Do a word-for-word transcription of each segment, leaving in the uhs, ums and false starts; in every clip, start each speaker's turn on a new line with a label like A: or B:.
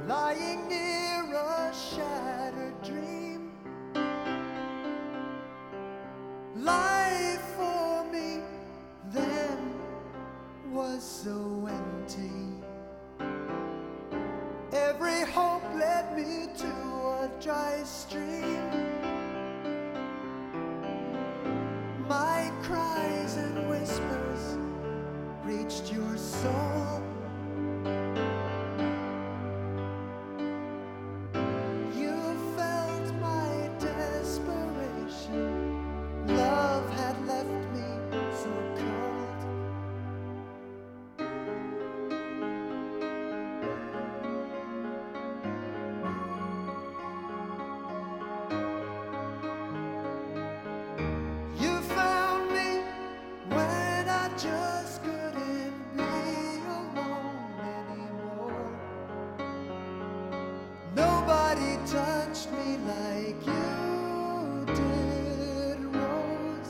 A: lying near a shattered dream. Life for me then was so empty. Every hope led me to a dry stream. My cries and whispers reached your soul. You felt my desperation. Love had left me so cold. You found me when I just couldn't be alone anymore. Nobody touched me like you did, Rose.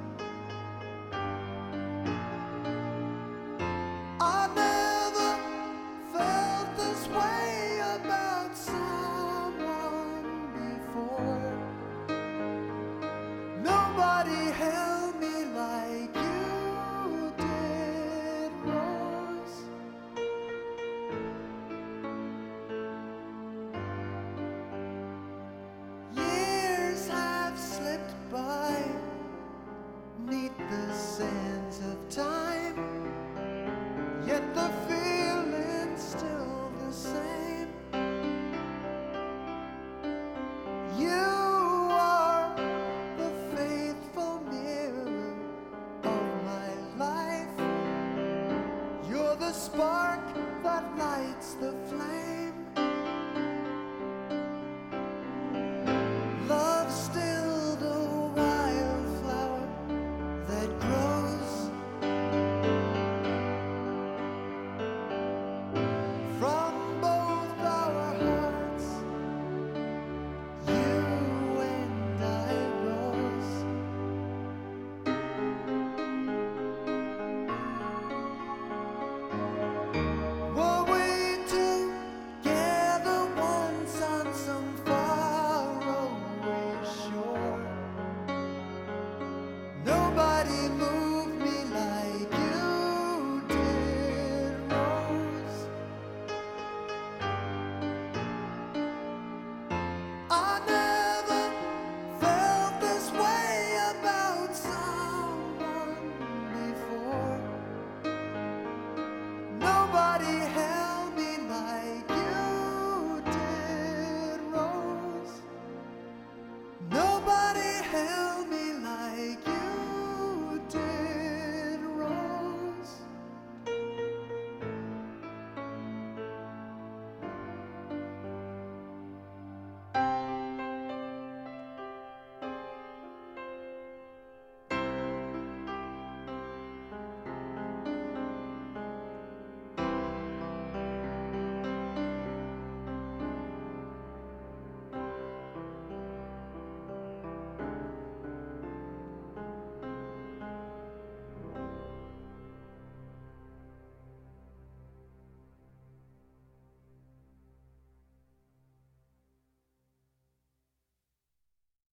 A: I never felt this way about someone before. Nobody held me like you did, Rose. Years have slipped by 'neath the sands of time, yet the feeling's still the same. You are the faithful mirror of my life. You're the spark that lights the flame.